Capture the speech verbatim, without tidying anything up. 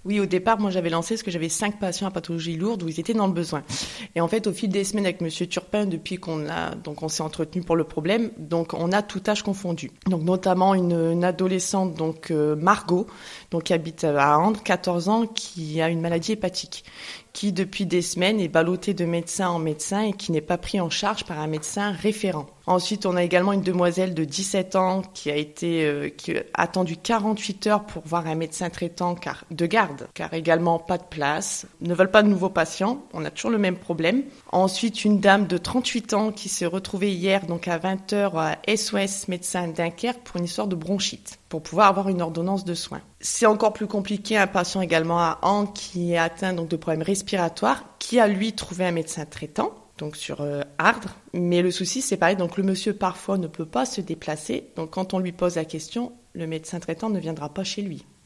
Oui, au départ, moi, j'avais lancé parce que j'avais cinq patients à pathologie lourde où ils étaient dans le besoin. Et en fait, au fil des semaines avec Monsieur Turpin, depuis qu'on a, donc on s'est entretenu pour le problème, donc on a tout âge confondu. Donc notamment une, une adolescente, donc euh, Margot, donc qui habite à Andres, quatorze ans, qui a une maladie hépatique, qui depuis des semaines est ballottée de médecin en médecin et qui n'est pas pris en charge par un médecin référent. Ensuite, on a également une demoiselle de dix-sept ans qui a été euh, qui a attendu quarante-huit heures pour voir un médecin traitant car, de garde, car également pas de place, ne veulent pas de nouveaux patients. On a toujours le même problème. Ensuite, une dame de trente-huit ans qui s'est retrouvée hier donc à vingt heures à S O S médecin Dunkerque pour une histoire de bronchite, pour pouvoir avoir une ordonnance de soins. C'est encore plus compliqué, un patient également à Angers qui est atteint donc de problèmes respiratoires, qui a lui trouvé un médecin traitant, donc sur euh, Ardres. Mais le souci, c'est pareil, donc le monsieur parfois ne peut pas se déplacer. Donc quand on lui pose la question, le médecin traitant ne viendra pas chez lui.